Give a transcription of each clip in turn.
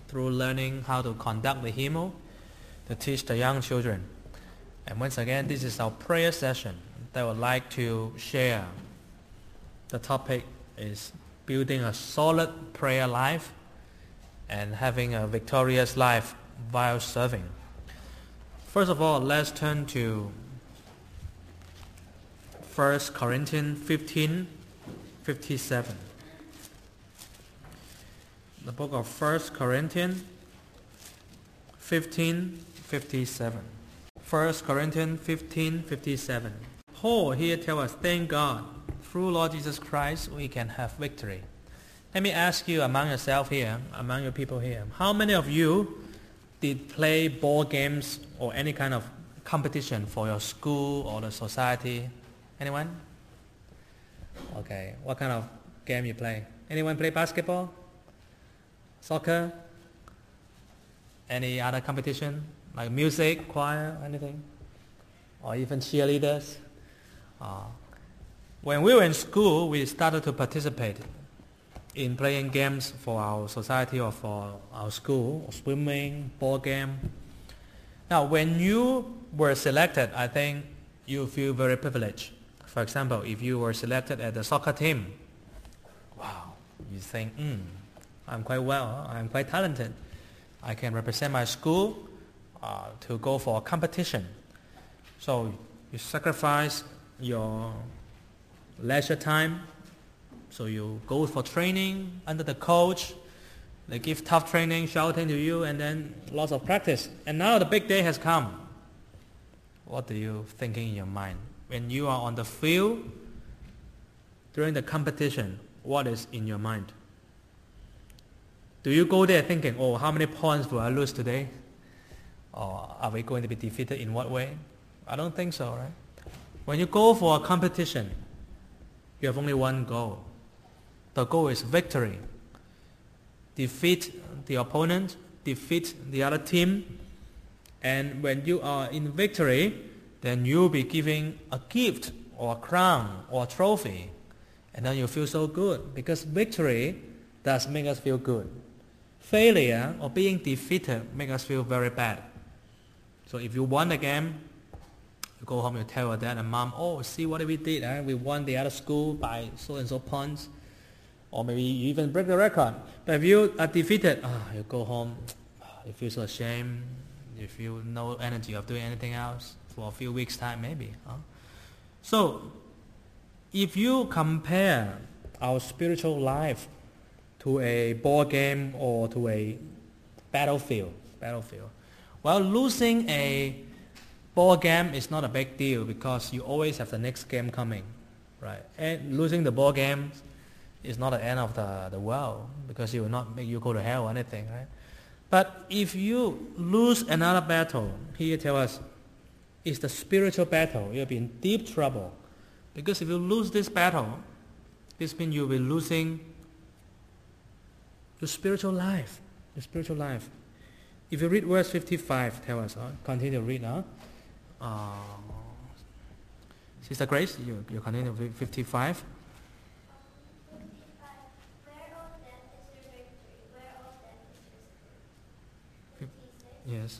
through learning how to conduct the hymn to teach the young children. And once again, this is our prayer session that I would like to share. The topic is building a solid prayer life and having a victorious life while serving. First of all, let's turn to 1 Corinthians 15:57. The book of 1 Corinthians 15:57. 1 Corinthians 15:57. Paul here tells us, thank God, through Lord Jesus Christ we can have victory. Let me ask you among yourself here, among your people here, how many of you did play ball games or any kind of competition for your school or the society? Anyone? Okay, what kind of game you play? Anyone play basketball? Soccer? Any other competition? Like music, choir, anything? Or even cheerleaders? When we were in school, we started to participate in playing games for our society or for our school, swimming, ball game. Now, when you were selected, I think you feel very privileged. For example, if you were selected at the soccer team, wow, you think, I'm quite well, I'm quite talented. I can represent my school to go for a competition. So you sacrifice your leisure time. So you go for training under the coach. They give tough training, shouting to you, and then lots of practice. And now the big day has come. What do you think in your mind? When you are on the field, during the competition, what is in your mind? Do you go there thinking, oh, how many points will I lose today? Or are we going to be defeated in what way? I don't think so, right? When you go for a competition, you have only one goal. The goal is victory. Defeat the opponent, defeat the other team, and when you are in victory, then you'll be giving a gift or a crown or a trophy, and then you feel so good because victory does make us feel good. Failure or being defeated make us feel very bad. So if you won a game, you go home, you tell your dad and mom, oh, see what we did. We won the other school by so and so points. Or maybe you even break the record. But if you are defeated, you go home, you feel so ashamed, you feel no energy of doing anything else for a few weeks' time maybe. So, if you compare our spiritual life to a ball game or to a battlefield, well, losing a ball game is not a big deal because you always have the next game coming, right? And losing the ball game is not the end of the world because it will not make you go to hell or anything, right? But if you lose another battle, here tell us, it's the spiritual battle. You'll be in deep trouble. Because if you lose this battle, this means you'll be losing your spiritual life. Your spiritual life. If you read verse 55, tell us, continue to read now. Sister Grace, you continue to read 55. Yes.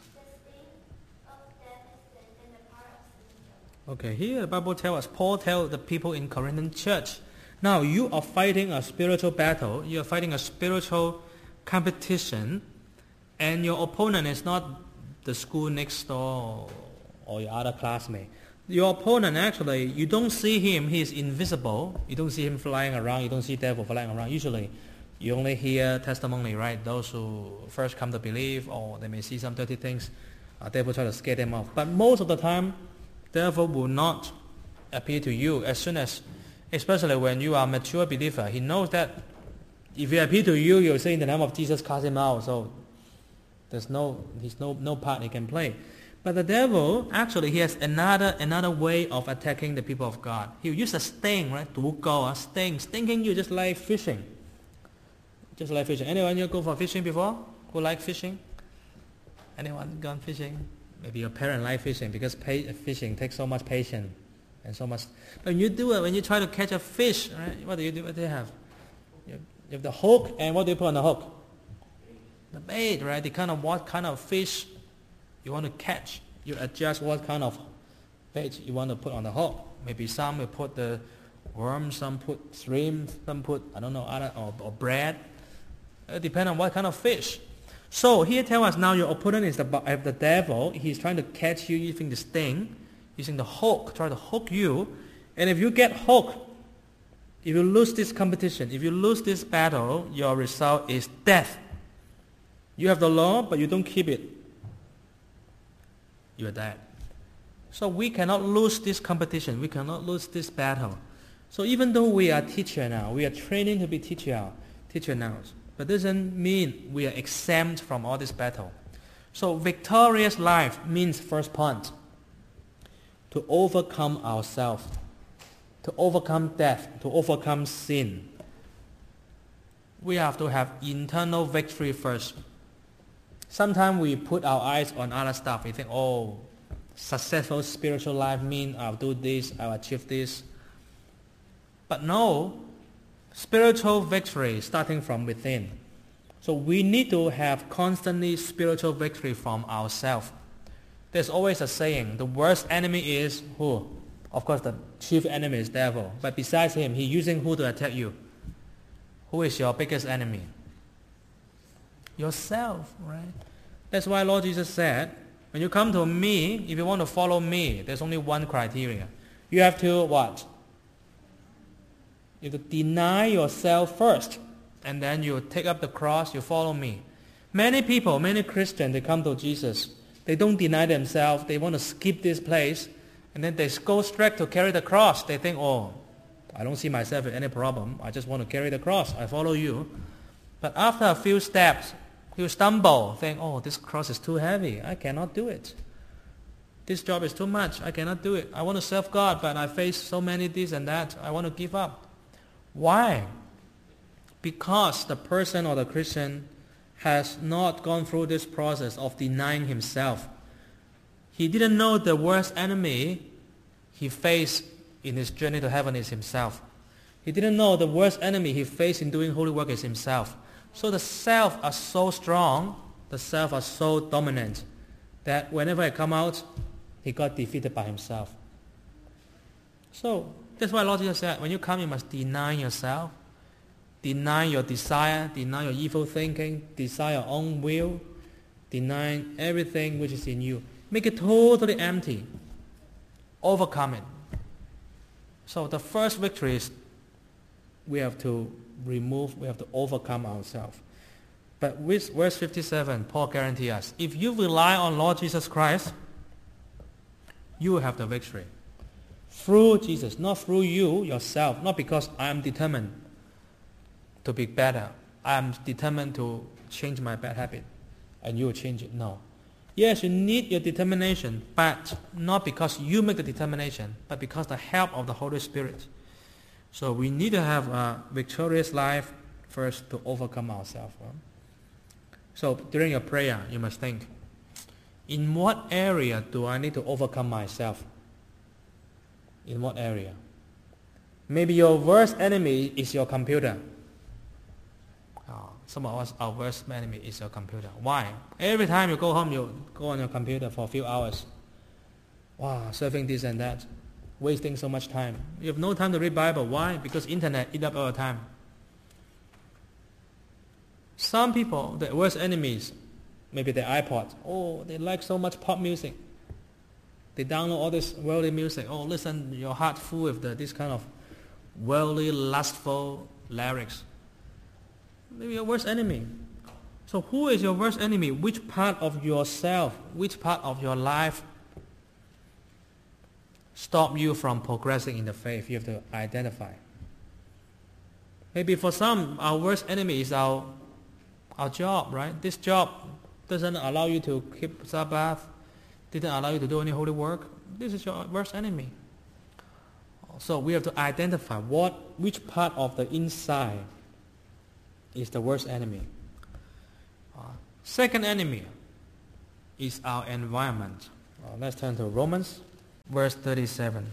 Okay, here the Bible tells us, Paul tells the people in Corinthian church, now you are fighting a spiritual battle, you are fighting a spiritual competition, and your opponent is not the school next door or your other classmate. Your opponent actually, you don't see him, he is invisible, you don't see him flying around, you don't see devil flying around. Usually, you only hear testimony, right? Those who first come to believe, or they may see some dirty things, devil try to scare them off. But most of the time, devil will not appear to you as soon as, especially when you are a mature believer. He knows that if he appear to you, you'll say in the name of Jesus, cast him out. So there's no part he can play. But the devil, actually, he has another way of attacking the people of God. He'll use a sting, right? Stinging you just like fishing. Just like fishing. Anyone you go for fishing before? Who like fishing? Anyone gone fishing? Maybe your parents like fishing because fishing takes so much patience and so much. But when you do it, when you try to catch a fish, right? What do you do? What do you have? You have the hook, and what do you put on the hook? The bait, right? What kind of fish you want to catch. You adjust what kind of bait you want to put on the hook. Maybe some will put the worm, some put shrimp, some put, I don't know, other or bread. It depends on what kind of fish. So here tell us now your opponent is the devil. He's trying to catch you using the sting, using the hook, try to hook you. And if you get hooked, if you lose this competition, if you lose this battle, your result is death. You have the law, but you don't keep it. You are dead. So we cannot lose this competition. We cannot lose this battle. So even though we are teacher now, we are training to be teacher now, but doesn't mean we are exempt from all this battle. So victorious life means first point, to overcome ourselves, to overcome death, to overcome sin. We have to have internal victory first. Sometimes we put our eyes on other stuff. We think, oh, successful spiritual life means I'll do this, I'll achieve this. But no, spiritual victory starting from within. So we need to have constantly spiritual victory from ourselves. There's always a saying, the worst enemy is who? Of course, the chief enemy is devil. But besides him, he's using who to attack you? Who is your biggest enemy? Yourself, right? That's why Lord Jesus said, when you come to me, if you want to follow me, there's only one criteria. You have to what? You have to deny yourself first, and then you take up the cross, you follow me. Many people, many Christians, they come to Jesus. They don't deny themselves. They want to skip this place, and then they go straight to carry the cross. They think, oh, I don't see myself in any problem. I just want to carry the cross. I follow you. But after a few steps, you stumble, think, oh, this cross is too heavy. I cannot do it. This job is too much. I cannot do it. I want to serve God, but I face so many this and that. I want to give up. Why? Because the person or the Christian has not gone through this process of denying himself. He didn't know the worst enemy he faced in his journey to heaven is himself. He didn't know the worst enemy he faced in doing holy work is himself. So the self are so strong, the self are so dominant, that whenever I come out, he got defeated by himself. So that's why Lord Jesus said, when you come, you must deny yourself, deny your desire, deny your evil thinking, deny your own will, deny everything which is in you. Make it totally empty. Overcome it. So the first victory is we have to overcome ourselves. But with verse 57, Paul guarantees us, if you rely on Lord Jesus Christ, you will have the victory. Through Jesus, not through you, yourself, not because I am determined to be better. I am determined to change my bad habit, and you will change it. No. Yes, you need your determination, but not because you make the determination, but because the help of the Holy Spirit. So we need to have a victorious life first to overcome ourselves. So during your prayer, you must think, in what area do I need to overcome myself? In what area? Maybe your worst enemy is your computer. Some of us, our worst enemy is your computer. Why? Every time you go home, you go on your computer for a few hours. Wow, surfing this and that. Wasting so much time. You have no time to read Bible. Why? Because internet eat up all the time. Some people, their worst enemies, maybe their iPod. Oh, they like so much pop music. They download all this worldly music. Oh, listen, your heart full with this kind of worldly, lustful lyrics. Maybe your worst enemy. So who is your worst enemy? Which part of yourself, which part of your life stop you from progressing in the faith? You have to identify. Maybe for some, our worst enemy is our job, right? This job doesn't allow you to keep Sabbath, didn't allow you to do any holy work. This is your worst enemy. So we have to identify which part of the inside is the worst enemy. Second enemy is our environment. Let's turn to Romans, verse 37.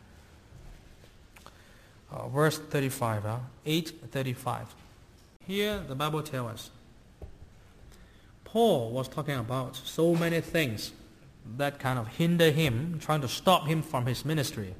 Verse 35, 8:35. Here the Bible tells us, Paul was talking about so many things that kind of hinder him, trying to stop him from his ministry.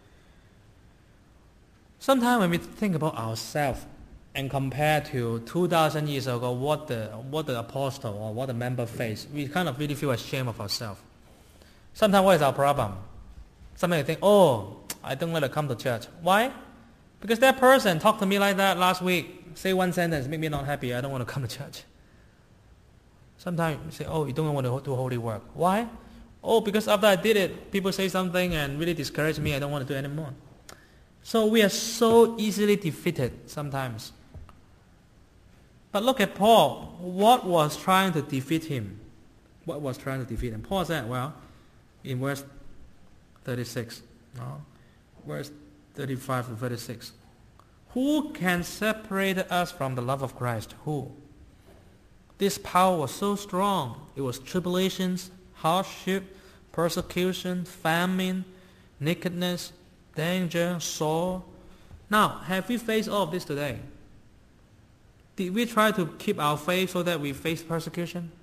Sometimes when we think about ourselves and compare to 2,000 years ago what the apostle or what the member faced, we kind of really feel ashamed of ourselves. Sometimes what is our problem? Sometimes you think, oh, I don't want to come to church. Why? Because that person talked to me like that last week, say one sentence, make me not happy, I don't want to come to church. Sometimes you say, oh, you don't want to do holy work. Why? Oh, because after I did it, people say something and really discourage me, I don't want to do it anymore. So we are so easily defeated sometimes. But look at Paul. What was trying to defeat him? What was trying to defeat him? Paul said, well, in verse 36, verse 35 to 36, who can separate us from the love of Christ? Who? This power was so strong. It was tribulations, hardship, persecution, famine, nakedness, danger, sorrow. Now, have we faced all of this today? Did we try to keep our faith so that we face persecution?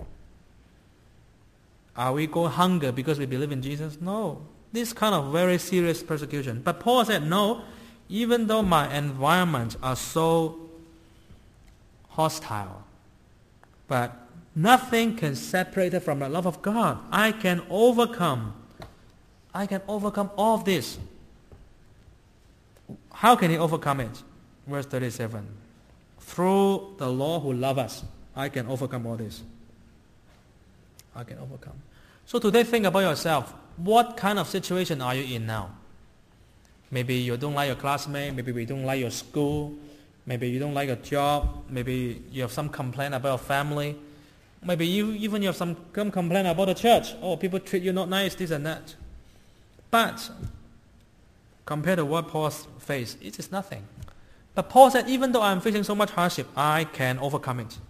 Are we going hunger because we believe in Jesus? No. This kind of very serious persecution. But Paul said, no, even though my environments are so hostile, but nothing can separate it from the love of God. I can overcome all of this. How can he overcome it? Verse 37. Through the Lord who loves us, I can overcome all this. I can overcome. So today think about yourself. What kind of situation are you in now? Maybe you don't like your classmate. Maybe you don't like your school. Maybe you don't like your job. Maybe you have some complaint about your family. Maybe you have some complaint about the church. Oh, people treat you not nice, this and that. But compared to what Paul faced, it is nothing. But Paul said, even though I'm facing so much hardship, I can overcome it.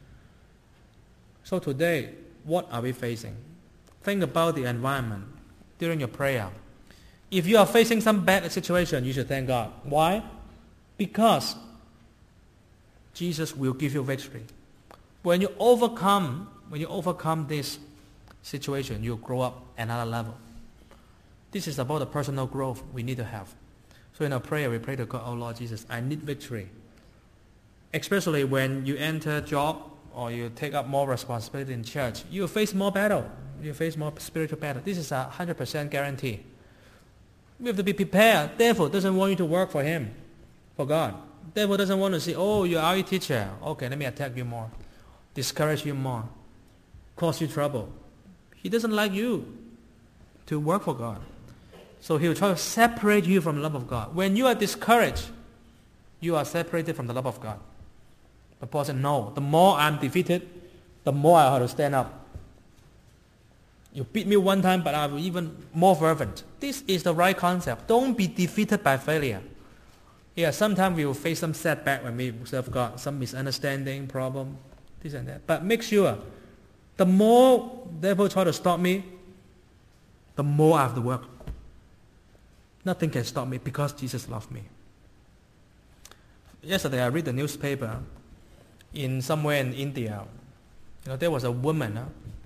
So today, what are we facing? Think about the environment during your prayer. If you are facing some bad situation, you should thank God. Why? Because Jesus will give you victory. When you overcome this situation, you grow up another level. This is about the personal growth we need to have. So in our prayer, we pray to God, oh Lord Jesus, I need victory. Especially when you enter a job or you take up more responsibility in church, you face more battle. You face more spiritual battle. This is 100% guarantee. We have to be prepared. Devil doesn't want you to work for him, for God. Devil doesn't want to say, oh, you're our teacher. Okay, let me attack you more. Discourage you more. Cause you trouble. He doesn't like you to work for God. So he will try to separate you from the love of God. When you are discouraged, you are separated from the love of God. But Paul said, no, the more I'm defeated, the more I have to stand up. You beat me one time, but I will even more fervent. This is the right concept. Don't be defeated by failure. Yeah, sometimes we will face some setback when we serve God, some misunderstanding, problem, this and that. But make sure, the more the devil try to stop me, the more I have to work. Nothing can stop me because Jesus loves me. Yesterday I read the newspaper in somewhere in India. There was a woman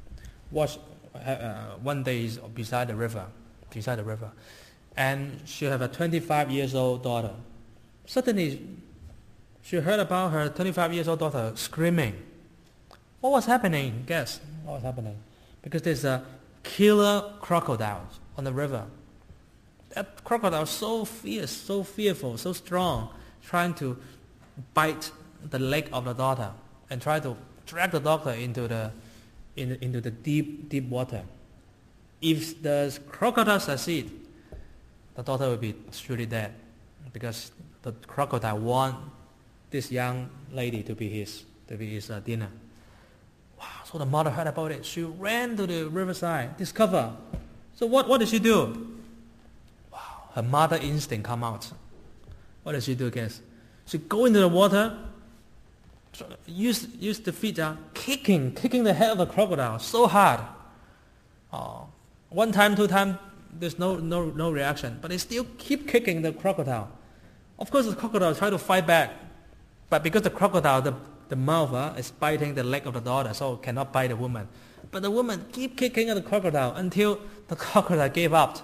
one day beside the river, and she had a 25-year-old daughter. Suddenly, she heard about her 25-year-old daughter screaming. What was happening? Guess what was happening? Because there's a killer crocodile on the river. That crocodile was so fierce, so fearful, so strong, trying to bite the leg of the daughter and try to drag the daughter into the deep water. If the crocodile succeed, the daughter will be surely dead, because the crocodile want this young lady to be his dinner. Wow! So the mother heard about it. She ran to the riverside, discover. So what did she do? Wow! Her mother instinct come out. What did she do, guess? She go into the water, use the feet, kicking the head of the crocodile so hard. One time, two times, there's no reaction, but they still keep kicking the crocodile. Of course, the crocodile try to fight back, but because the crocodile, the mouth is biting the leg of the daughter, so cannot bite the woman. But the woman keep kicking at the crocodile until the crocodile gave up.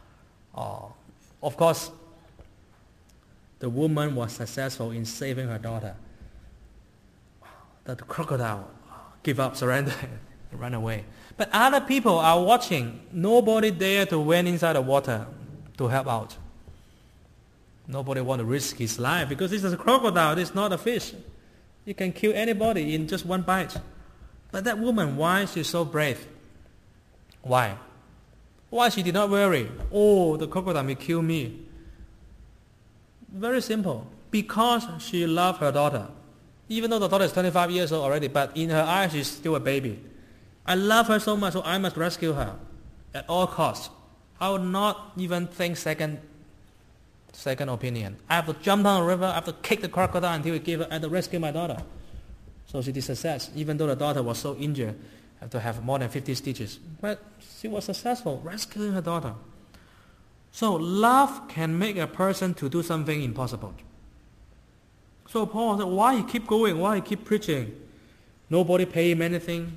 Of course, the woman was successful in saving her daughter. The crocodile gave up, surrendered, and ran away. But other people are watching. Nobody dare to went inside the water to help out. Nobody want to risk his life because this is a crocodile, this is not a fish. You can kill anybody in just one bite. But that woman, why she's so brave? Why? Why she did not worry? Oh, the crocodile may kill me. Very simple. Because she loved her daughter. Even though the daughter is 25 years old already, but in her eyes she's still a baby. I love her so much, so I must rescue her at all costs. I will not even think second opinion. I have to jump down the river, I have to kick the crocodile until it give her, I have to rescue my daughter. So she did success, even though the daughter was so injured, had to have more than 50 stitches. But she was successful, rescuing her daughter. So love can make a person to do something impossible. So Paul said, why he keep going? Why he keep preaching? Nobody pay him anything.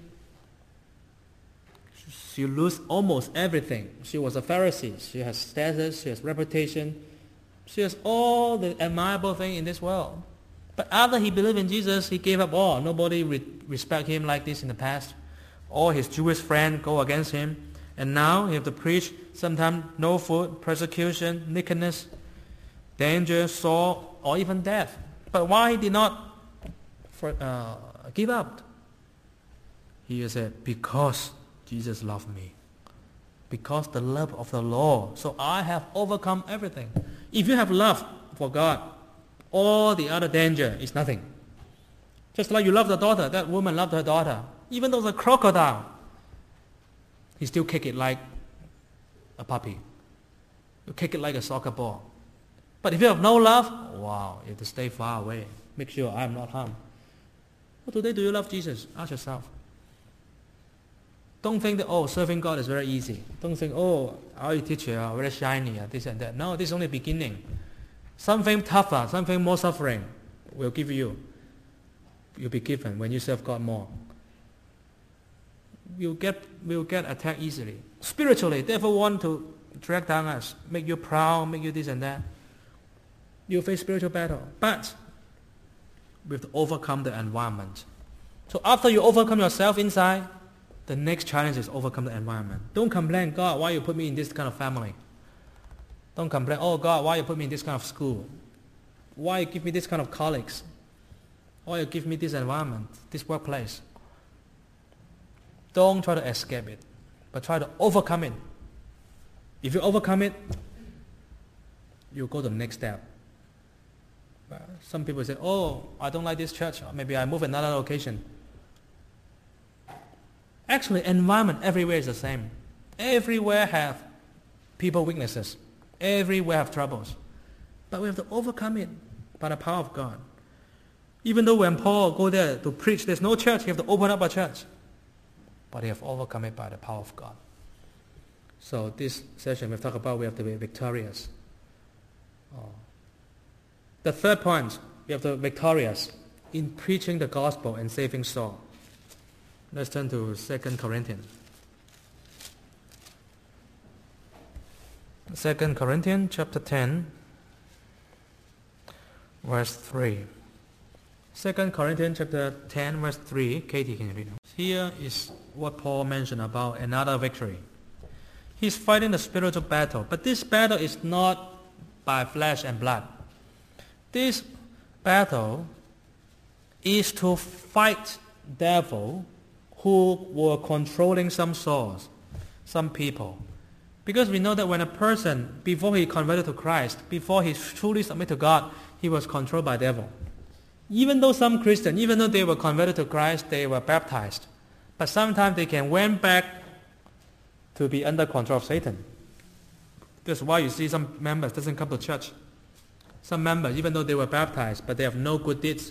She lose almost everything. She was a Pharisee. She has status. She has reputation. She has all the admirable thing in this world. But after he believed in Jesus, he gave up all. Nobody respect him like this in the past. All his Jewish friends go against him. And now he have to preach. Sometimes no food, persecution, nakedness, danger, sword, or even death. But why he did not give up? He said, because Jesus loved me. Because the love of the Lord. So I have overcome everything. If you have love for God, all the other danger is nothing. Just like you love the daughter, that woman loved her daughter. Even though it's a crocodile, he still kick it like a puppy. You kick it like a soccer ball. But if you have no love, wow, you have to stay far away. Make sure I am not harmed. Well, today, do you love Jesus? Ask yourself. Don't think that, serving God is very easy. Don't think, our teacher are very shiny, this and that. No, this is only beginning. Something tougher, something more suffering will give you. You'll be given when you serve God more. We'll get attacked easily. Spiritually, devil want to drag down us, make you proud, make you this and that. You face spiritual battle, but we have to overcome the environment. So after you overcome yourself inside, the next challenge is overcome the environment. Don't complain, God, why you put me in this kind of family? Don't complain, God, why you put me in this kind of school? Why you give me this kind of colleagues? Why you give me this environment, this workplace? Don't try to escape it, but try to overcome it. If you overcome it, you go to the next step. Some people say, I don't like this church. Maybe I move another location. Actually, environment everywhere is the same. Everywhere have people weaknesses. Everywhere have troubles. But we have to overcome it by the power of God. Even though when Paul go there to preach, there's no church, he have to open up a church. But he have overcome it by the power of God. So this session we've talked about we have to be victorious. The third point, we have to be victorious in preaching the gospel and saving souls. Let's turn to 2 Corinthians. 2 Corinthians chapter 10, verse 3. 2 Corinthians chapter 10, verse 3. Katie, can you read? Here is what Paul mentioned about another victory. He's fighting the spiritual battle, but this battle is not by flesh and blood. This battle is to fight devil who were controlling some souls, some people. Because we know that when a person, before he converted to Christ, before he truly submitted to God, he was controlled by devil. Even though some Christians, even though they were converted to Christ, they were baptized. But sometimes they can went back to be under control of Satan. That's why you see some members doesn't come to church. Some members, even though they were baptized, but they have no good deeds.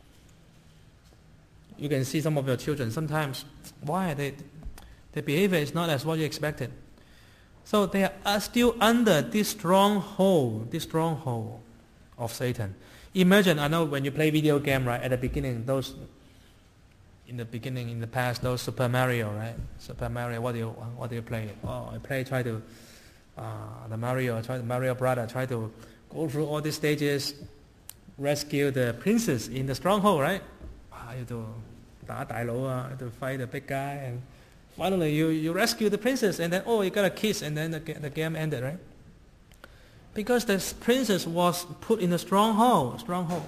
You can see some of your children sometimes, why? Their behavior is not as what you expected. So they are still under this stronghold of Satan. Imagine, I know when you play video game, right, at the beginning, in the past, those Super Mario, right? Super Mario, what do you play? Oh, try to, the Mario brother, try to go through all these stages, rescue the princess in the stronghold, right? You have to 打大佬, you have to fight the big guy, and finally you rescue the princess, and then, you got a kiss, and then the game ended, right? Because the princess was put in a stronghold.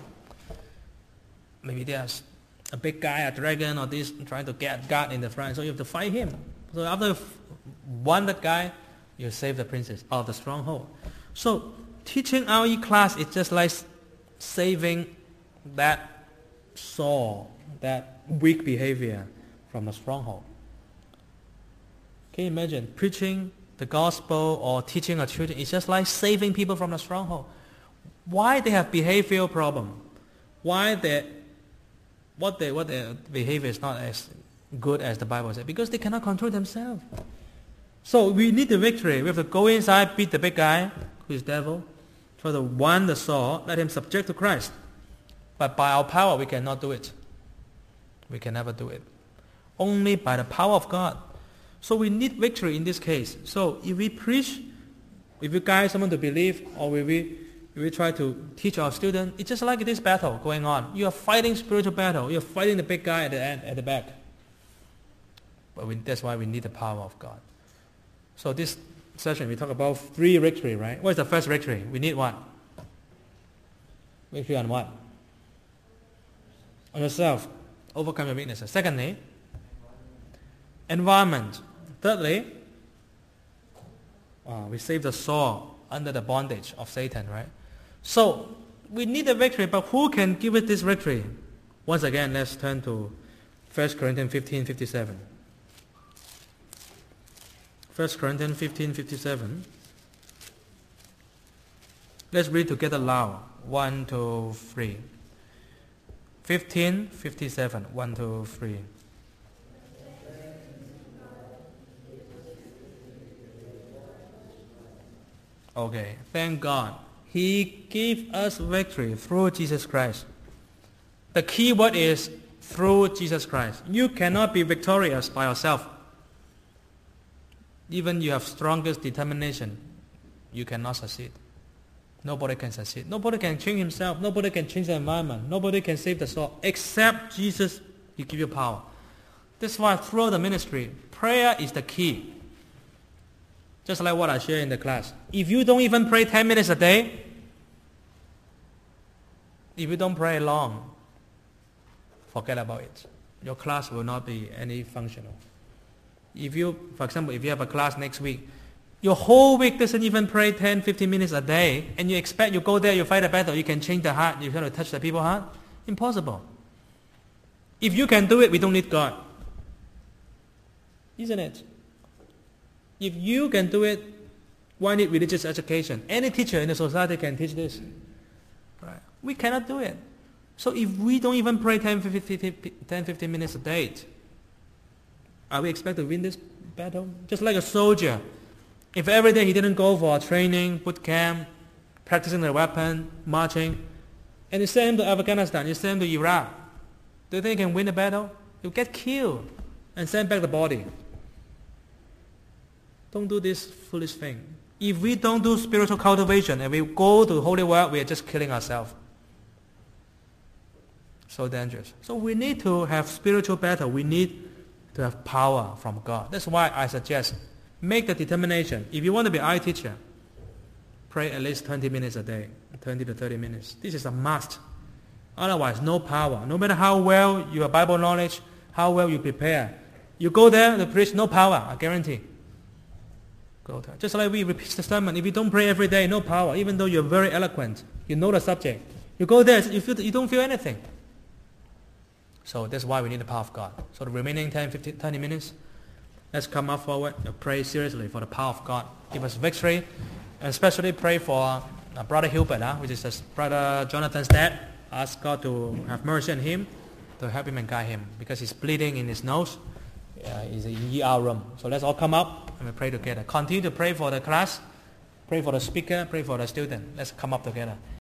Maybe there's a big guy, a dragon, or this trying to get God in the front, so you have to fight him. So after you won that guy, you save the princess out of the stronghold. So teaching RE class is just like saving that soul, that weak behavior from the stronghold. Can you imagine preaching the gospel or teaching our children? It's just like saving people from the stronghold. Why they have behavioral problem? Why what their behavior is not as good as the Bible says? Because they cannot control themselves. So we need the victory. We have to go inside, beat the big guy, who is devil, try to win the soul, let him subject to Christ. But by our power, we cannot do it. We can never do it. Only by the power of God. So we need victory in this case. So if we preach, if we guide someone to believe, or if we try to teach our students, it's just like this battle going on. You are fighting spiritual battle. You are fighting the big guy at the back. But that's why we need the power of God. So this session we talk about 3 victory, right? What is the first victory? We need what? Victory on what? On yourself. Overcome your weaknesses. Secondly, environment. Thirdly, we save the soul under the bondage of Satan, right? So we need a victory, but who can give it this victory? Once again, let's turn to 1 Corinthians 15:57. 1 Corinthians 15:57. Let's read together loud. 1, 2, 3. 15:57. 1, 2, 3. Okay, thank God. He gave us victory through Jesus Christ. The key word is through Jesus Christ. You cannot be victorious by yourself. Even you have strongest determination, you cannot succeed. Nobody can succeed. Nobody can change himself. Nobody can change the environment. Nobody can save the soul except Jesus. He give you power. That's why throughout the ministry, prayer is the key. Just like what I share in the class. If you don't even pray 10 minutes a day, if you don't pray long, forget about it. Your class will not be any functional. If you, for example, if you have a class next week, your whole week doesn't even pray 10, 15 minutes a day, and you expect you go there, you fight a battle, you can change the heart, you try to touch the people's heart? Impossible. If you can do it, we don't need God. Isn't it? If you can do it, why need religious education? Any teacher in the society can teach this. Right? We cannot do it. So if we don't even pray 10, 15 minutes a day, are we expected to win this battle? Just like a soldier. If every day he didn't go for training, boot camp, practicing the weapon, marching, and you send him to Afghanistan, you send him to Iraq, do you think he can win the battle? He'll get killed and send back the body. Don't do this foolish thing. If we don't do spiritual cultivation and we go to the holy work, we are just killing ourselves. So dangerous. So we need to have spiritual battle. We need to have power from God. That's why I suggest make the determination. If you want to be a teacher, pray at least 20 minutes a day, 20 to 30 minutes. This is a must. Otherwise, no power. No matter how well your Bible knowledge, how well you prepare, you go there to preach, no power, I guarantee. Go there. Just like we repeat the sermon, if you don't pray every day, no power. Even though you're very eloquent, you know the subject. You go there, you don't feel anything. So that's why we need the power of God. So the remaining 10, 15, 20 minutes, let's come up forward and pray seriously for the power of God. Give us victory, and especially pray for Brother Hubert, which is Brother Jonathan's dad. Ask God to have mercy on him, to help him and guide him, because he's bleeding in his nose. He's in ER room. So let's all come up and we pray together. Continue to pray for the class, pray for the speaker, pray for the student. Let's come up together.